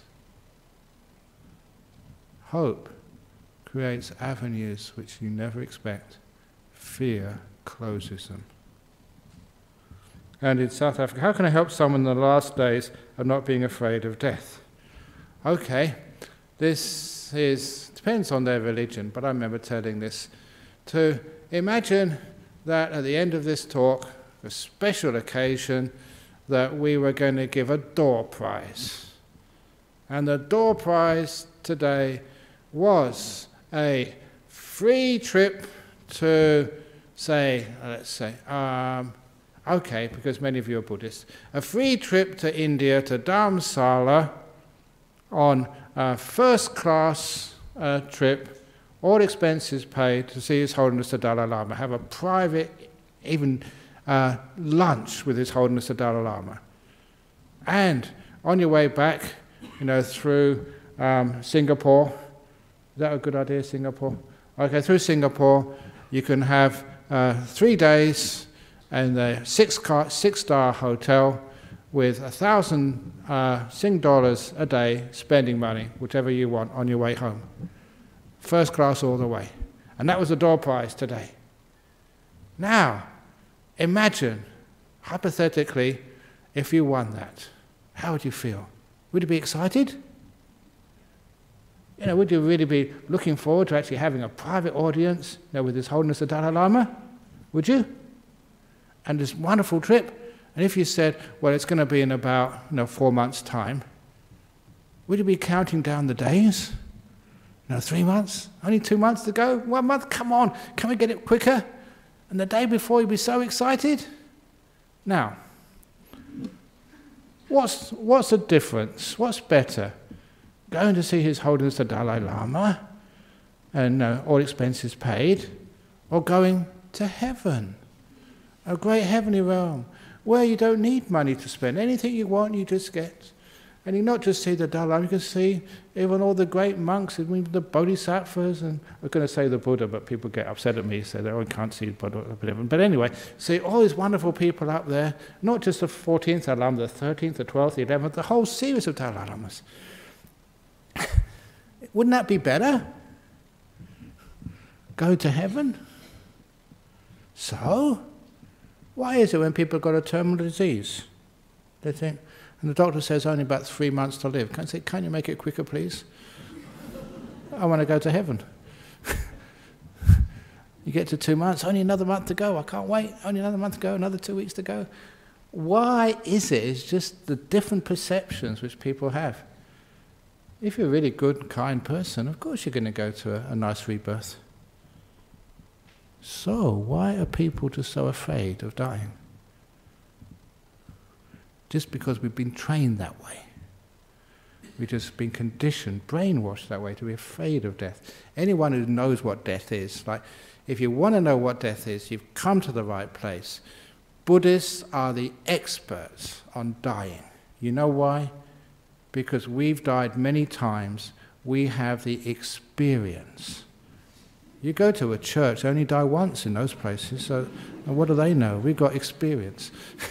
Hope creates avenues which you never expect. Fear closes them. And in South Africa, how can I help someone in the last days of not being afraid of death? Okay, this is depends on their religion, but I remember telling this to imagine that at the end of this talk, a special occasion, that we were going to give a door prize. And the door prize today was a free trip to, say, let's say, um, okay, because many of you are Buddhists, a free trip to India, to Dharamsala, on a first-class uh, trip, all expenses paid, to see His Holiness the Dalai Lama, have a private, even uh, lunch with His Holiness the Dalai Lama. And on your way back, you know, through um, Singapore, is that a good idea, Singapore? Okay, through Singapore, you can have uh, three days in a six-car, six-star hotel with a thousand uh, Sing dollars a day spending money, whichever you want, on your way home. First class all the way. And that was the door prize today. Now, imagine, hypothetically, if you won that. How would you feel? Would you be excited? You know, would you really be looking forward to actually having a private audience, you know, with His Holiness the Dalai Lama? Would you? And this wonderful trip. And if you said, well, it's going to be in about, you know, four months' time, would you be counting down the days? No, three months? Only two months to go? One month? Come on, can we get it quicker? And the day before you'd be so excited? Now, what's, what's the difference? What's better? Going to see His Holiness the Dalai Lama and uh, all expenses paid, or going to heaven, a great heavenly realm, where you don't need money to spend. Anything you want, you just get. And you not just see the Dalai Lama, you can see even all the great monks, even the Bodhisattvas, and I'm going to say the Buddha, but people get upset at me, so they oh, can't see the Buddha. But anyway, see all these wonderful people up there, not just the fourteenth Dalai Lama, the thirteenth, the twelfth, the eleventh, the whole series of Dalai Lamas. Wouldn't that be better? Go to heaven? So, why is it when people have got a terminal disease, they think, and the doctor says only about three months to live, can I say, can you make it quicker, please? I want to go to heaven. You get to two months, only another month to go, I can't wait, only another month to go, another two weeks to go. Why is it? It's just the different perceptions which people have. If you're a really good, kind person, of course you're going to go to a, a nice rebirth. So, why are people just so afraid of dying? Just because we've been trained that way. We've just been conditioned, brainwashed that way to be afraid of death. Anyone who knows what death is, like, if you want to know what death is, you've come to the right place. Buddhists are the experts on dying. You know why? Because we've died many times, we have the experience. You go to a church, they only die once in those places, so what do they know? We've got experience.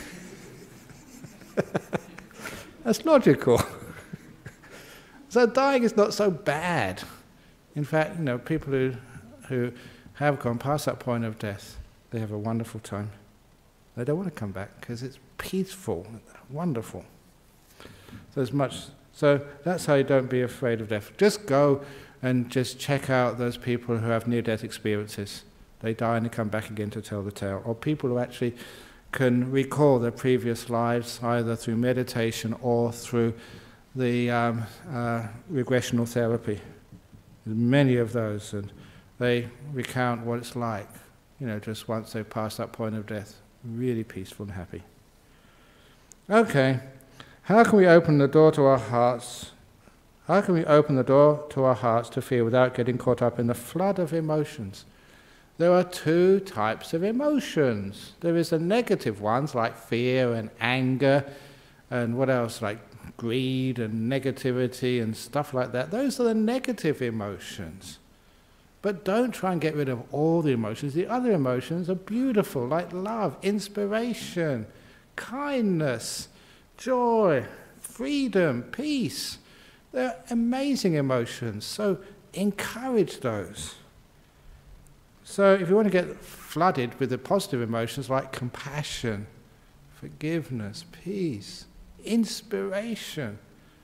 That's logical. So dying is not so bad. In fact, you know, people who, who have gone past that point of death, they have a wonderful time. They don't want to come back because it's peaceful, wonderful. So as much, so that's how you don't be afraid of death. Just go and just check out those people who have near-death experiences. They die and they come back again to tell the tale. Or people who actually can recall their previous lives, either through meditation or through the um, uh, regressional therapy. There's many of those, and they recount what it's like, you know, just once they've passed that point of death. Really peaceful and happy. Okay, how can we open the door to our hearts? How can we open the door to our hearts to feel without getting caught up in the flood of emotions? There are two types of emotions. There is the negative ones like fear and anger and what else, like greed and negativity and stuff like that. Those are the negative emotions. But don't try and get rid of all the emotions. The other emotions are beautiful, like love, inspiration, kindness, joy, freedom, peace. They're amazing emotions, so encourage those. So if you want to get flooded with the positive emotions like compassion, forgiveness, peace, inspiration,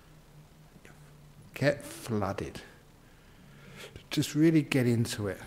get flooded. Just really get into it.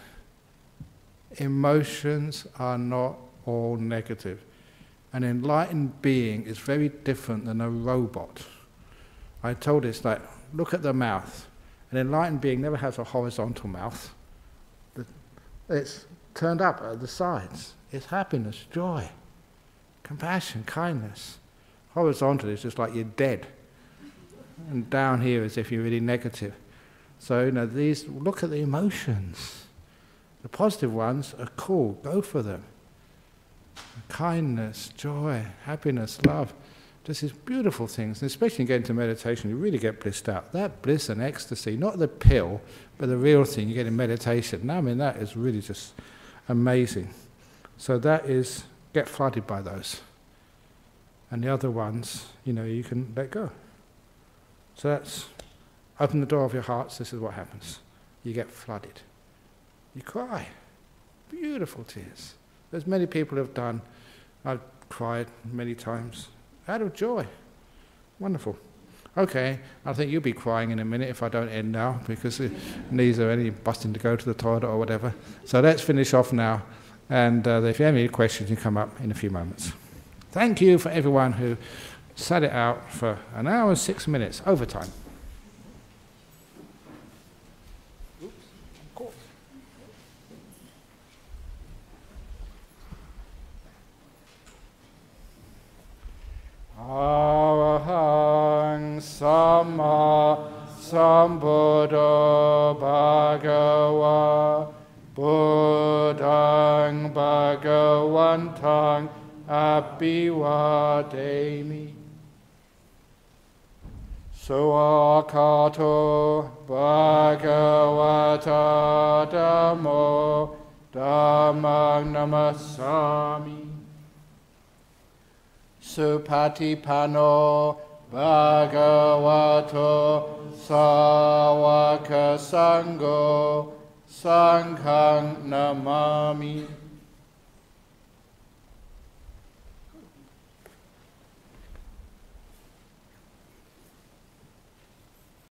Emotions are not all negative. An enlightened being is very different than a robot. I told this, like, look at the mouth. An enlightened being never has a horizontal mouth. It's turned up at the sides. It's happiness, joy, compassion, kindness. Horizontal is just like you're dead. And down here is if you're really negative. So, you know, these, look at the emotions. The positive ones are cool, go for them. Kindness, joy, happiness, love. Just these beautiful things, and especially when you get into meditation, you really get blissed out. That bliss and ecstasy, not the pill, but the real thing you get in meditation. Now, I mean, that is really just amazing. So that is, get flooded by those. And the other ones, you know, you can let go. So that's, open the door of your hearts, this is what happens. You get flooded. You cry. Beautiful tears. There's many people who have done. I've cried many times. Out of joy. Wonderful. Okay, I think you'll be crying in a minute if I don't end now, because the knees are only busting to go to the toilet or whatever. So let's finish off now. And uh, if you have any questions, you come up in a few moments. Thank you for everyone who sat it out for an hour and six minutes, overtime. Arahang Samma Sambuddho Bhagava Buddhang Bhagavantang Abhivademi Suakato Bhagavata Dhammo Dhammang Namasami. Supatipano Bhagavato Sawaka Sangho Sanghang Namami.